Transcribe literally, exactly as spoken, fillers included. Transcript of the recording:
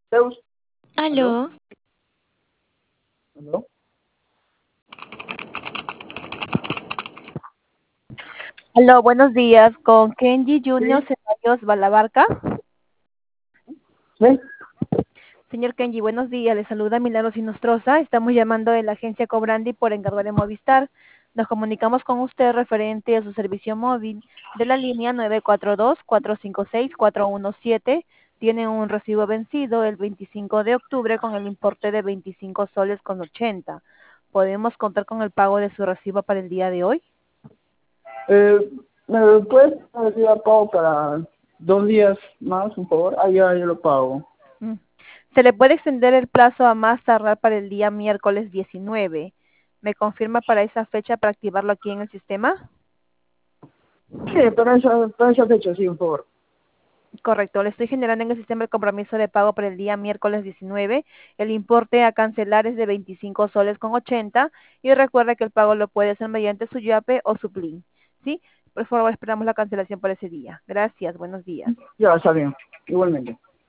Zeus. ¿Aló? Aló, ¿Aló? Aló, buenos días. Con Kenji Junior Sí, Ceballos Balabarca. sí. Señor Kenji, buenos días. Le saluda Milagros Inostroza. Estamos llamando de la agencia Cobrandi por encargo de Movistar. Nos comunicamos con usted referente a su servicio móvil de la línea nueve cuatro dos, cuatro cinco seis, cuatro uno siete. Tiene un recibo vencido el veinticinco de octubre con el importe de veinticinco soles con ochenta. ¿Podemos contar con el pago de su recibo para el día de hoy? Eh, ¿Me puedes decir a pago para dos días más, por favor? Ah, ya, yo lo pago. Mm. Se le puede extender el plazo a más tardar para el día miércoles diecinueve. ¿Me confirma para esa fecha para activarlo aquí en el sistema? Sí, para esa, para esa fecha, sí, por favor. Correcto, le estoy generando en el sistema el compromiso de pago para el día miércoles diecinueve. El importe a cancelar es de veinticinco soles con ochenta y recuerda que el pago lo puede hacer mediante su Yape o su Plin. ¿Sí? Por favor, esperamos la cancelación para ese día. Gracias, buenos días. Ya, está bien. Igualmente.